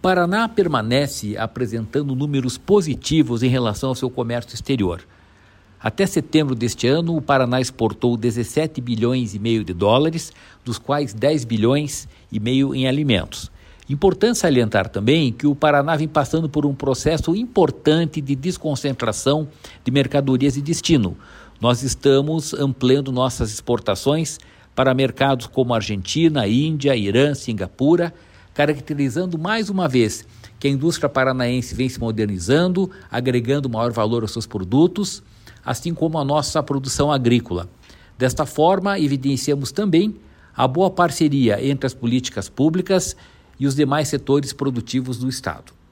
Paraná permanece apresentando números positivos em relação ao seu comércio exterior. Até setembro deste ano, o Paraná exportou 17 bilhões e meio de dólares, dos quais 10 bilhões e meio em alimentos. Importante salientar também que o Paraná vem passando por um processo importante de desconcentração de mercadorias de destino. Nós estamos ampliando nossas exportações para mercados como Argentina, Índia, Irã, Singapura, caracterizando mais uma vez que a indústria paranaense vem se modernizando, agregando maior valor aos seus produtos, assim como a nossa produção agrícola. Desta forma, evidenciamos também a boa parceria entre as políticas públicas e os demais setores produtivos do Estado.